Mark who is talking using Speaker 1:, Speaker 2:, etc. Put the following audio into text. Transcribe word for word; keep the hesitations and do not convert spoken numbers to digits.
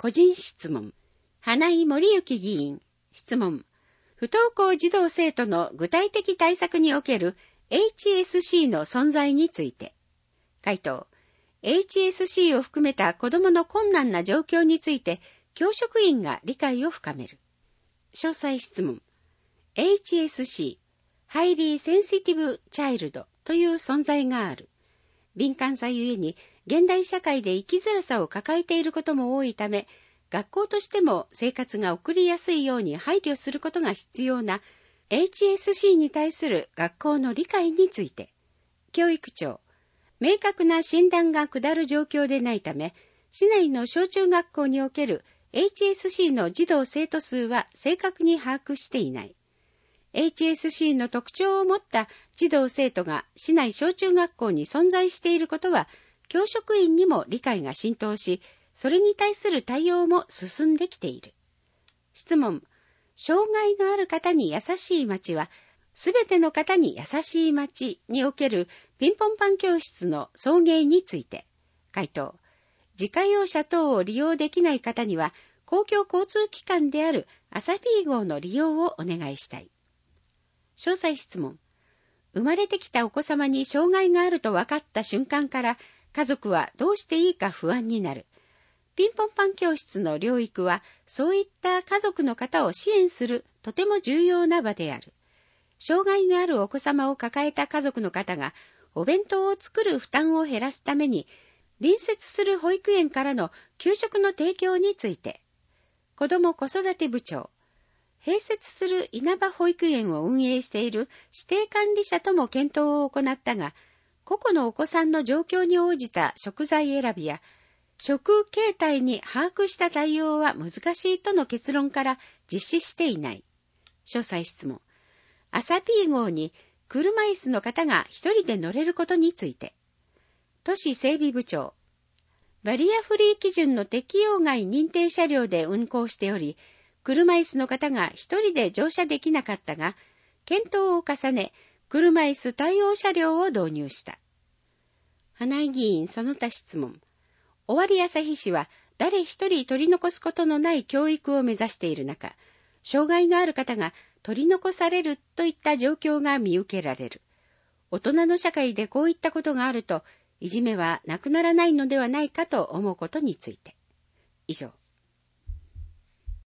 Speaker 1: 個人質問。花井森幸議員。質問。不登校児童生徒の具体的対策における エイチエスシー の存在について。回答。エイチエスシー を含めた子どもの困難な状況について、教職員が理解を深める。詳細質問。エイチエスシー、Highly Sensitive Child という存在がある。敏感さゆえに、現代社会で生きづらさを抱えていることも多いため、学校としても生活が送りやすいように配慮することが必要な エイチエスシー に対する学校の理解について。教育長。明確な診断が下る状況でないため、市内の小中学校における エイチエスシー の児童生徒数は正確に把握していない。エイチエスシー の特徴を持った児童生徒が市内小中学校に存在していることは、教職員にも理解が浸透し、それに対する対応も進んできている。質問。障害のある方に優しい町は、すべての方に優しい町におけるピンポンパン教室の送迎について。回答。自家用車等を利用できない方には、公共交通機関であるアサピー号の利用をお願いしたい。詳細質問。生まれてきたお子様に障害があると分かった瞬間から、家族はどうしていいか不安になる。ピンポンパン教室の療育は、そういった家族の方を支援するとても重要な場である。障害があるお子様を抱えた家族の方が、お弁当を作る負担を減らすために、隣接する保育園からの給食の提供について、子ども子育て部長、併設する稲葉保育園を運営している指定管理者とも検討を行ったが、個々のお子さんの状況に応じた食材選びや、食形態に把握した対応は難しいとの結論から実施していない。詳細質問。アサピー号に車椅子の方が一人で乗れることについて。都市整備部長。バリアフリー基準の適用外認定車両で運行しており、車椅子の方が一人で乗車できなかったが、検討を重ね、車椅子対応車両を導入した。花井議員その他質問。尾張旭市は誰一人取り残すことのない教育を目指している中、障害がある方が取り残されるといった状況が見受けられる。大人の社会でこういったことがあると、いじめはなくならないのではないかと思うことについて。以上。